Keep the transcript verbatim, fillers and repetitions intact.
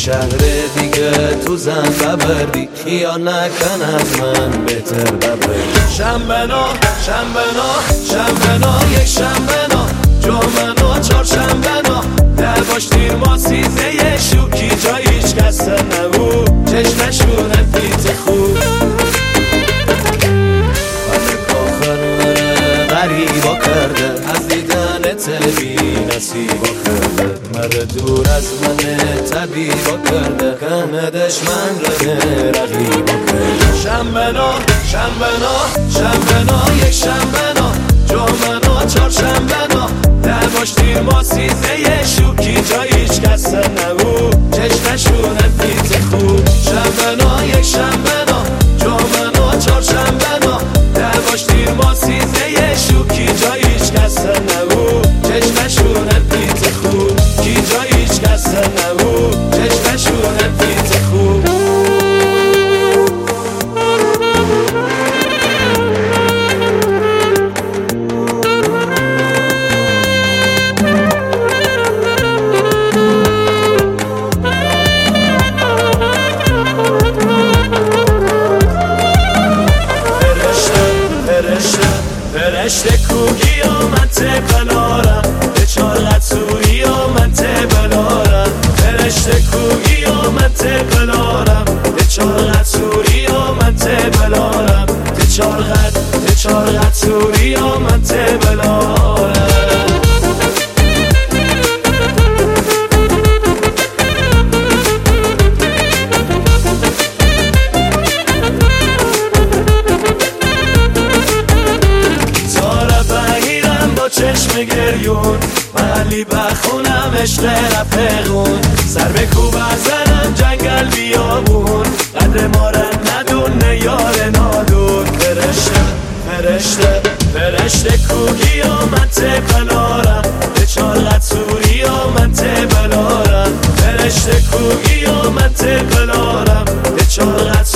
شهر دیگه تو زن ببردی خیال نکن از من بهتر ببردی شنبنا شنبنا شنبنا یک شنبنا جمعنا چار شنبنا لباش دیر ما سیزه شوکی جای هیچ کس نبود چشمشونه پیت خوب غریبا کرده از دیدن بی نصیبا کرده مره دور از من طبیبا کرده کنه دشمن رده رقیبا کرده شنبنا شنبنا شنبنا یک شنبنا جمعنا چار شنبنا لباش دیر ما سیزه شوکی جای هیچ کس نبود چشمشونه پیت خوب شنبنا یک شنبنا جمعنا چار شنبنا لباش دیر ما سیزه شوکی جای هیچ کس نبود چشمشونه پیت خوب کی جای هیچ کس نبود چشمشونه پیت خوب فرشته کوگی و من تبلارم به چارت سوری و من تبلارم فرشته کوگی و من تبلارم به چارت سوری و من تبلارم به چارت به چارت سوری و من تبلارم چشم گریون محلی بخونم عشق رفقون سر به کوب بزنم جنگل بیابون قدر ما را ندونه یار نادون فرشته فرشته فرشته کوگی و من تبلارم به چارت سوری و من تبلارم فرشته کوگی و من تبلارم به چارت